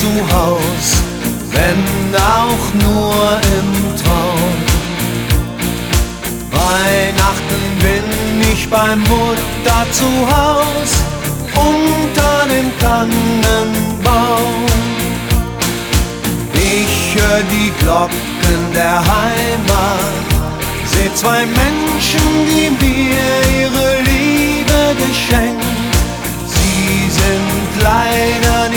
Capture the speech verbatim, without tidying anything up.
zu Haus, wenn auch nur im Traum. Weihnachten bin ich beim Mutter zu Haus, unter dem Tannenbaum. Ich hör die Glocken der Heimat, seh zwei Menschen, die mir ihre Liebe geschenkt. Sie sind leider